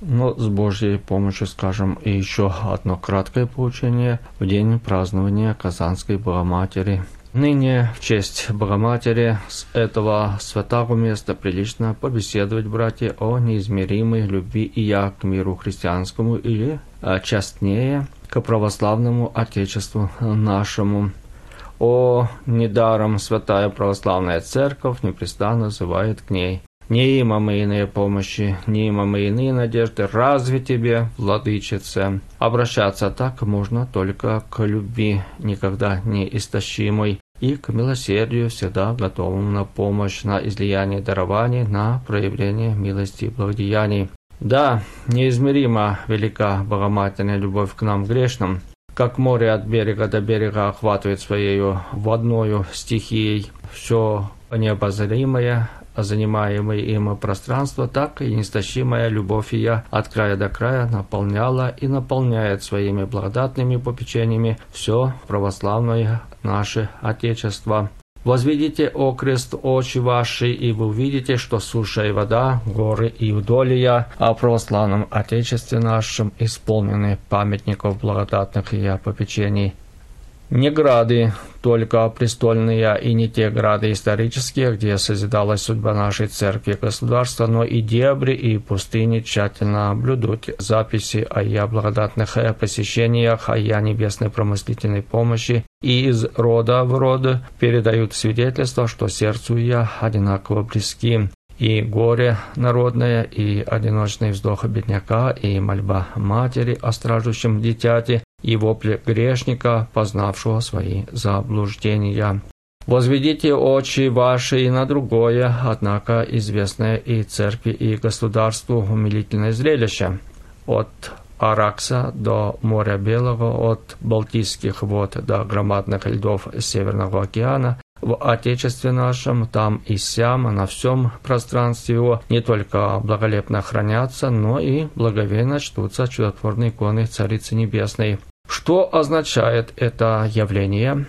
Но с Божьей помощью скажем и еще одно краткое поучение в день празднования Казанской Богоматери. Ныне в честь Богоматери с этого святого места прилично побеседовать, братья, о неизмеримой любви ия к миру христианскому или, частнее, к православному Отечеству нашему. О, недаром Святая Православная Церковь непрестанно взывает к ней. Не имам иные помощи, не имам иные надежды, разве тебе, владычице? Обращаться так можно только к любви, никогда не истощимой, и к милосердию, всегда готовому на помощь, на излияние дарований, на проявление милости и благодеяний. Да, неизмеримо велика Богоматерная любовь к нам грешным, как море от берега до берега охватывает своею водною стихией все необозримое, занимаемое им пространство, так и неистощимая любовь ее от края до края наполняла и наполняет своими благодатными попечениями все православное наше Отечество. Возведите окрест очи ваши, и вы увидите, что суша и вода, горы и удолья, о православном Отечестве нашем исполнены памятников благодатных ее попечений. Не грады только престольные, и не те грады исторические, где созидалась судьба нашей церкви и государства, но и дебри, и пустыни тщательно блюдут записи о ее благодатных посещениях, о ее небесной промыслительной помощи, и из рода в род передают свидетельство, что сердцу ее одинаково близки. И горе народное, и одиночный вздох бедняка, и мольба матери о страждущем дитяти, и вопли грешника, познавшего свои заблуждения. Возведите очи ваши и на другое, однако известное и церкви, и государству умилительное зрелище. От Аракса до моря Белого, от Балтийских вод до громадных льдов Северного океана, в Отечестве нашем, там и сям, на всем пространстве его, не только благолепно хранятся, но и благовейно чтутся чудотворные иконы Царицы Небесной. Что означает это явление?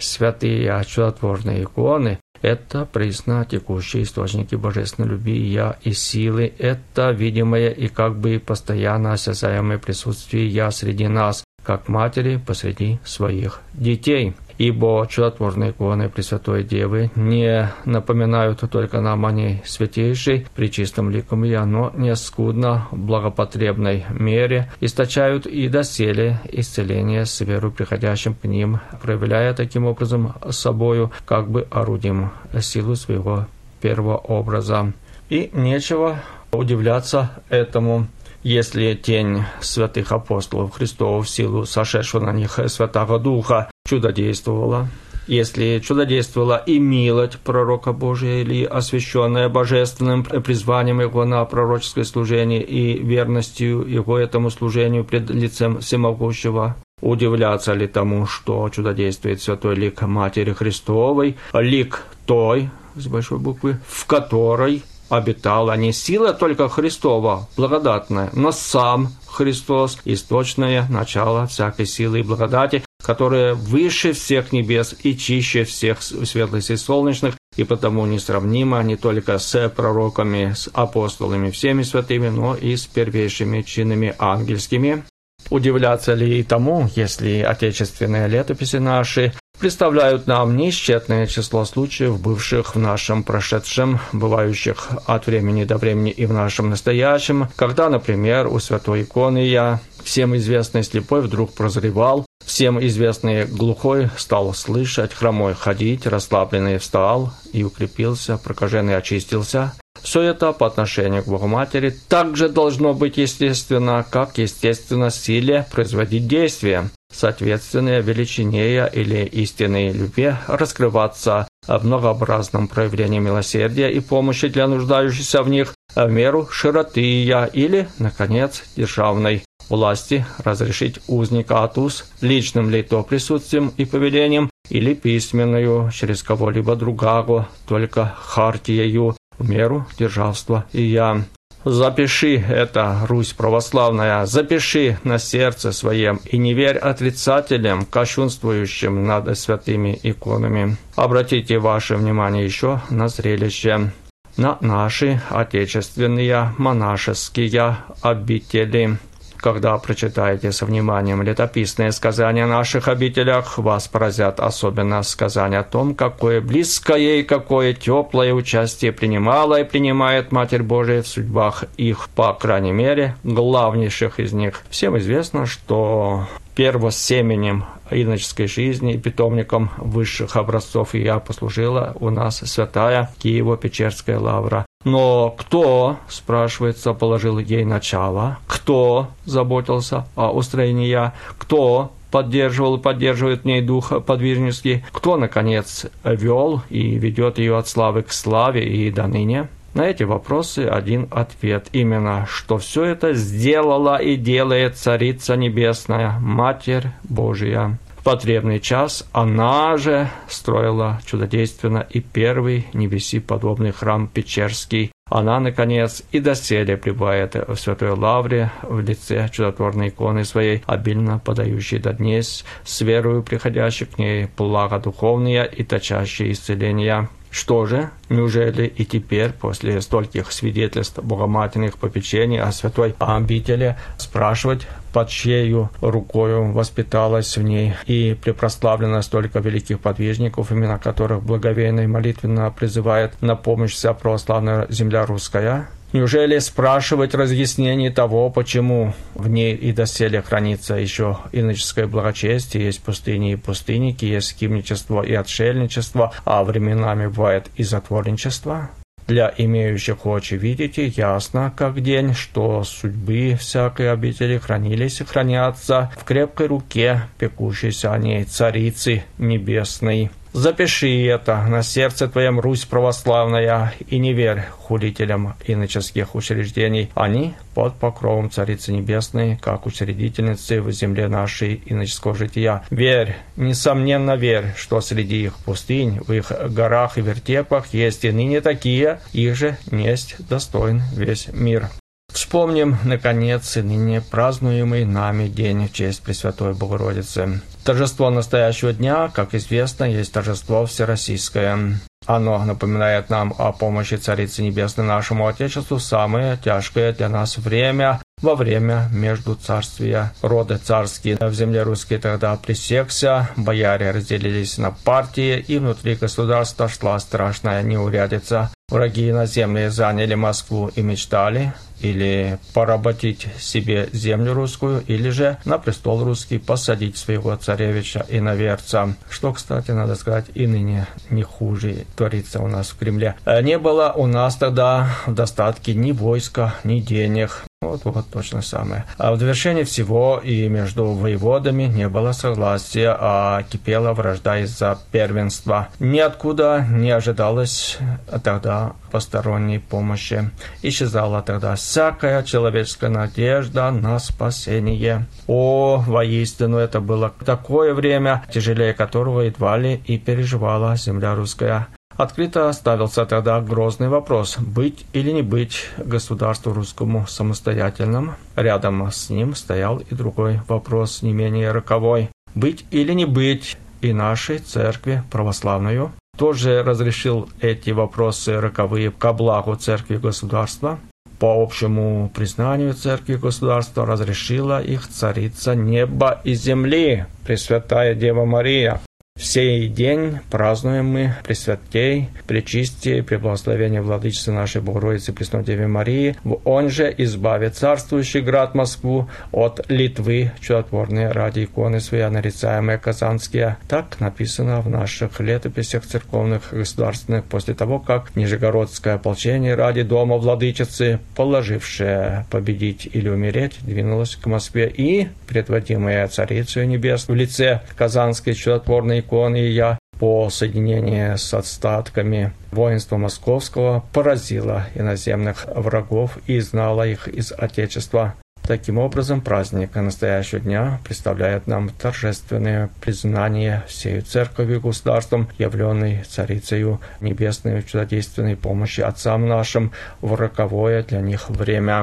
Святые чудотворные иконы – это присно текущие источники божественной любви и силы, это видимое и как бы постоянно осязаемое присутствие Я среди нас, как матери посреди своих детей. Ибо чудотворные иконы Пресвятой Девы не напоминают только нам о ней святейшей, пречистом ликом ее, но не скудно в благопотребной мере источают и доселе исцеление с верой приходящим к ним, проявляя таким образом собою как бы орудием силу своего первого образа. И нечего удивляться этому. Если тень святых апостолов Христов в силу сошедшего на них Святого Духа чудодействовала, если чудодействовала и милость пророка Божия или освященная божественным призванием его на пророческое служение и верностью его этому служению пред лицем Всемогущего, удивляться ли тому, что чудодействует святой лик Матери Христовой, лик той, с большой буквы, в которой обитала не сила только Христова, благодатная, но сам Христос, источное начало всякой силы и благодати, которая выше всех небес и чище всех светлых и солнечных, и потому несравнима не только с пророками, с апостолами, всеми святыми, но и с первейшими чинами ангельскими. Удивляться ли и тому, если отечественные летописи наши представляют нам неисчетное число случаев, бывших в нашем прошедшем, бывающих от времени до времени и в нашем настоящем, когда, например, у святой иконы всем известный слепой вдруг прозревал, всем известный глухой стал слышать, хромой ходить, расслабленный встал и укрепился, прокаженный очистился. Все это по отношению к Богоматери также должно быть естественно, как естественно силе производить действия, соответственные величине или истинной любви раскрываться в многообразном проявлении милосердия и помощи для нуждающихся в них в меру широты или, наконец, державной власти разрешить узника от уз личным ли то присутствием и повелением, или письменную через кого-либо другого, только хартиею в меру державства и я. Запиши это, Русь православная, запиши на сердце своем и не верь отрицателям, кощунствующим над святыми иконами. Обратите ваше внимание еще на зрелище. на наши отечественные монашеские обители. Когда прочитаете со вниманием летописные сказания о наших обителях, вас поразят особенно сказания о том, какое близкое и какое теплое участие принимала и принимает Матерь Божия в судьбах их, по крайней мере, главнейших из них. Всем известно, что первосеменем иноческой жизни и питомником высших образцов ее послужила у нас святая Киево-Печерская лавра. Но кто, спрашивается, положил ей начало? Кто заботился о устроении ее? Кто поддерживал и поддерживает в ней дух подвижнический? Кто, наконец, вел и ведет ее от славы к славе и до ныне? На эти вопросы один ответ. Именно, что все это сделала и делает Царица Небесная, Матерь Божия. В потребный час она же строила чудодейственно и первый небеси подобный храм Печерский. Она, наконец, и доселе пребывает в Святой Лавре в лице чудотворной иконы своей, обильно подающей до дней с верою приходящих к ней благо духовные и точащие исцеления. Что же, неужели и теперь, после стольких свидетельств богоматерных попечений о святой обители, спрашивать, под чьею рукою воспиталась в ней и препрославлена столько великих подвижников, имена которых благоговейно и молитвенно призывает на помощь вся православная земля русская? Неужели спрашивать разъяснений того, почему в ней и доселе хранится еще иноческое благочестие, есть пустыни и пустынники, есть скимничество и отшельничество, а временами бывает и затворничество? Для имеющих очи видите, ясно, как день, что судьбы всякой обители хранились и хранятся в крепкой руке, пекущейся о ней Царицы Небесной. Запиши это на сердце твоем, Русь православная, и не верь хулителям иноческих учреждений. Они под покровом Царицы Небесной, как учредительницы в земле нашей иноческого жития. Верь, несомненно верь, что среди их пустынь, в их горах и вертепах есть и ныне такие, их же несть достоин весь мир. Вспомним, наконец, и ныне празднуемый нами день в честь Пресвятой Богородицы. Торжество настоящего дня, как известно, есть торжество всероссийское. Оно напоминает нам о помощи Царицы Небесной нашему Отечеству в самое тяжкое для нас время, во время междуцарствия. Роды царские в земле русской тогда пресекся, бояре разделились на партии, и внутри государства шла страшная неурядица. Враги иноземные заняли Москву и мечтали или поработить себе землю русскую, или же на престол русский посадить своего царевича иноверца. Что, кстати, надо сказать, и ныне не хуже творится у нас в Кремле. Не было у нас тогда в достатке ни войска, ни денег. Вот точно самое. А в довершение всего и между воеводами не было согласия, а кипела вражда из-за первенства. Ниоткуда не ожидалось тогда посторонней помощи. Исчезала тогда всякая человеческая надежда на спасение. О, воистину, это было такое время, тяжелее которого едва ли и переживала земля русская. Открыто ставился тогда грозный вопрос, быть или не быть государству русскому самостоятельным. Рядом с ним стоял и другой вопрос, не менее роковой. Быть или не быть и нашей церкви православную. Тоже разрешил эти вопросы роковые ко благу церкви и государства. По общему признанию церкви и государства разрешила их Царица неба и земли, Пресвятая Дева Мария. В сей день празднуем мы Пресвятей, Пречистие, Преблагословение Владычицы нашей Богородицы Пресной Деве Марии, он же избавит царствующий град Москву от Литвы, чудотворные ради иконы свои, нарицаемые казанские. Так написано в наших летописях церковных государственных, после того, как Нижегородское ополчение ради дома Владычицы, положившее победить или умереть, двинулось к Москве, и предводимая Царицей Небес в лице казанской чудотворной иконы я по соединению с остатками воинства московского поразила иноземных врагов и изгнала их из Отечества. Таким образом, праздник настоящего дня представляет нам торжественное признание всей церковью и государством, явленной Царицею Небесной в чудодейственной помощи отцам нашим в роковое для них время.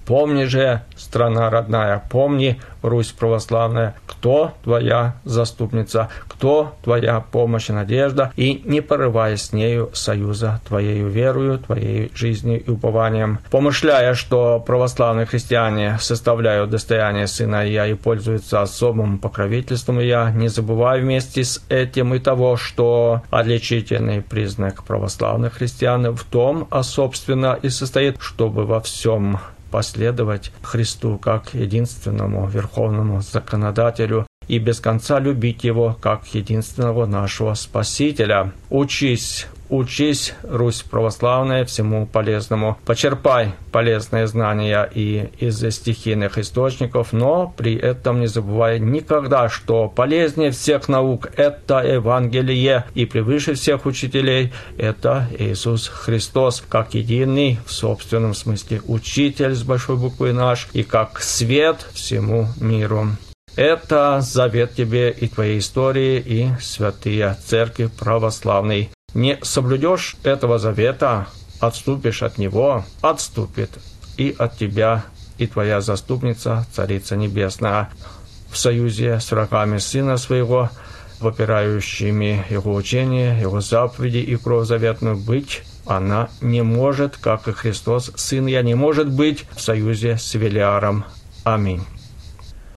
Помни же, страна родная, помни, Русь православная, кто твоя заступница, кто твоя помощь и надежда, и не порывай с нею союза твоею верою, твоей жизнью и упованием. Помышляя, что православные христиане составляют достояние Сына Ия и пользуются особым покровительством Ия, не забывай вместе с этим и того, что отличительный признак православных христиан в том, а собственно и состоит, чтобы во всем последовать Христу как единственному верховному законодателю и без конца любить Его как единственного нашего Спасителя. Учись, Русь православная, всему полезному. Почерпай полезные знания и из стихийных источников, но при этом не забывай никогда, что полезнее всех наук – это Евангелие, и превыше всех учителей – это Иисус Христос, как единый в собственном смысле учитель с большой буквы наш и как свет всему миру. Это завет тебе и твоей истории, и святые церкви православной. Не соблюдешь этого завета, отступишь от него, отступит и от тебя, и твоя заступница, Царица Небесная, в союзе с врагами Сына Своего, попирающими Его учение, Его заповеди и кровь заветную быть, она не может, как и Христос, Сын Я, не может быть в союзе с Велиаром. Аминь.